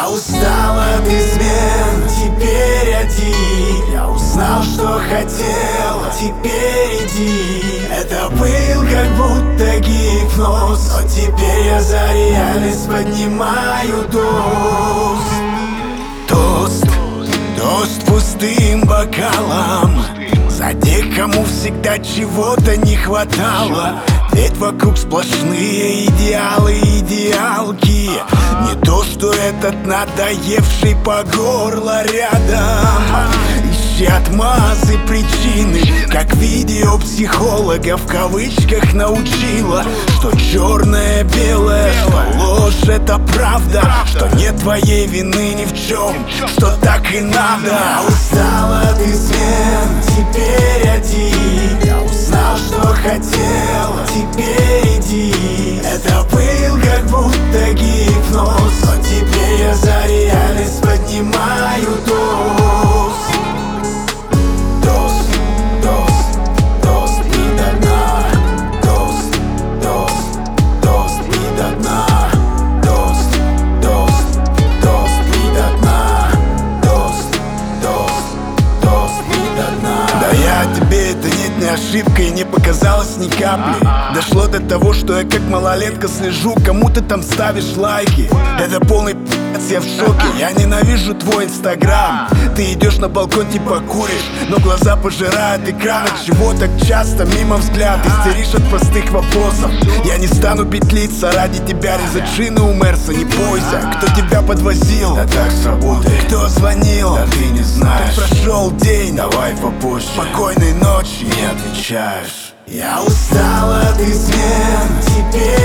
Я устал от измен, теперь один. Я узнал, что хотел, теперь иди. Это был как будто гипноз, но теперь я за реальность поднимаю тост. Тост пустым бокалом за тех, кому всегда чего-то не хватало. Ведь вокруг сплошные идеалы, идеалки. Не то, что этот надоевший по горло рядом. Ищи отмазы, причины, как видеопсихолога в кавычках научила, что черное белое, что ложь это правда, что нет твоей вины ни в чем, что так и надо. Я устал от измен, теперь один. Я узнал, что хотел, теперь иди. Это был как будто гипноз, но теперь я за реальность поднимаю тост. Тост и до дна. Тост и до дна. Тост и до дна. Тост и до дна. Да я тебе это нет, не ошибка и не показалось ни капли. Дошло до того, что я как малолетка слежу, кому ты там ставишь лайки. Это полный пи***ц, я в шоке. Я ненавижу твой инстаграм. Ты идешь на балкон типа куришь, но глаза пожирают экран. От чего так часто мимо взгляд? Истеришь от простых вопросов. Я не стану петлиться ради тебя, резать шины у Мерса, не бойся. Кто тебя подвозил? Да так сработает. Кто звонил? Да ты не знаешь. Как прошел день? Давай попозже. Спокойной ночи. Не отвечаешь. Я устал от измен, теперь